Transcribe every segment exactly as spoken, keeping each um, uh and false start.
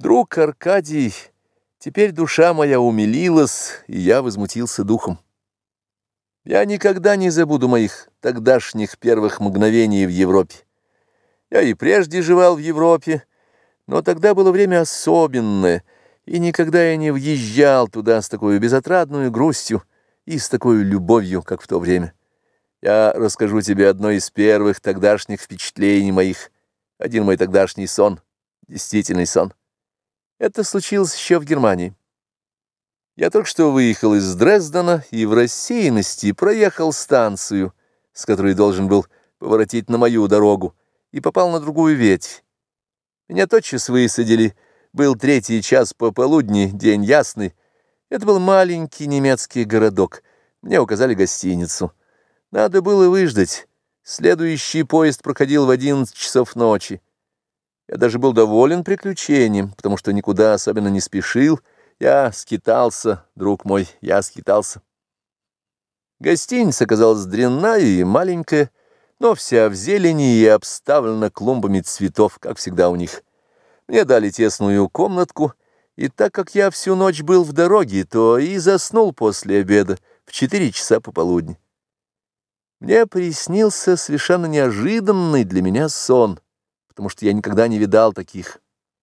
Друг Аркадий, теперь душа моя умилилась, и я возмутился духом. Я никогда не забуду моих тогдашних первых мгновений в Европе. Я и прежде жевал в Европе, но тогда было время особенное, и никогда я не въезжал туда с такой безотрадной грустью и с такой любовью, как в то время. Я расскажу тебе одно из первых тогдашних впечатлений моих, один мой тогдашний сон, действительный сон. Это случилось еще в Германии. Я только что выехал из Дрездена и в рассеянности проехал станцию, с которой должен был поворотить на мою дорогу, и попал на другую ветвь. Меня тотчас высадили, был третий час пополудни, день ясный. Это был маленький немецкий городок. Мне указали гостиницу. Надо было выждать. Следующий поезд проходил в одиннадцать часов ночи. Я даже был доволен приключением, потому что никуда особенно не спешил. Я скитался, друг мой, я скитался. Гостиница оказалась дрянная и маленькая, но вся в зелени и обставлена клумбами цветов, как всегда у них. Мне дали тесную комнатку, и так как я всю ночь был в дороге, то и заснул после обеда в четыре часа пополудни. Мне приснился совершенно неожиданный для меня сон, потому что я никогда не видал таких.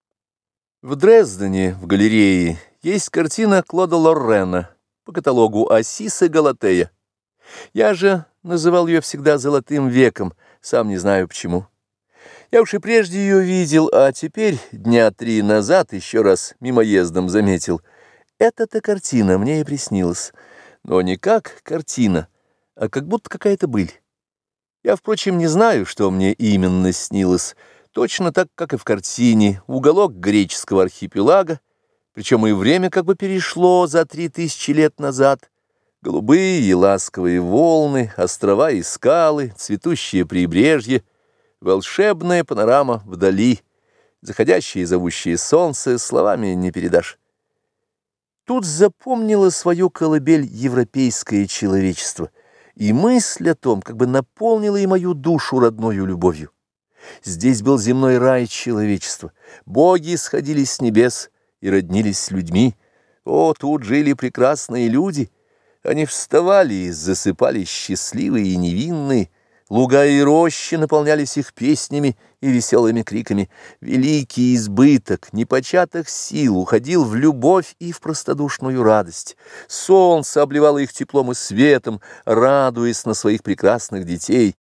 В Дрездене, в галерее, есть картина Клода Лоррена по каталогу «Ассис и Галатея». Я же называл ее всегда «Золотым веком», сам не знаю почему. Я уж и прежде ее видел, а теперь, дня три назад, еще раз мимоездом заметил. Эта-то картина мне и приснилась, но не как картина, а как будто какая-то быль. Я, впрочем, не знаю, что мне именно снилось, точно так, как и в картине, уголок греческого архипелага, причем и время как бы перешло за три тысячи лет назад. Голубые и ласковые волны, острова и скалы, цветущие прибрежье, волшебная панорама вдали, заходящее и зовущее солнце, словами не передашь. Тут запомнило свою колыбель европейское человечество, и мысль о том как бы наполнила и мою душу родною любовью. Здесь был земной рай человечества, боги сходились с небес и роднились с людьми. О, тут жили прекрасные люди, они вставали и засыпали счастливые и невинные, луга и рощи наполнялись их песнями и веселыми криками. Великий избыток непочатых сил уходил в любовь и в простодушную радость. Солнце обливало их теплом и светом, радуясь на своих прекрасных детей.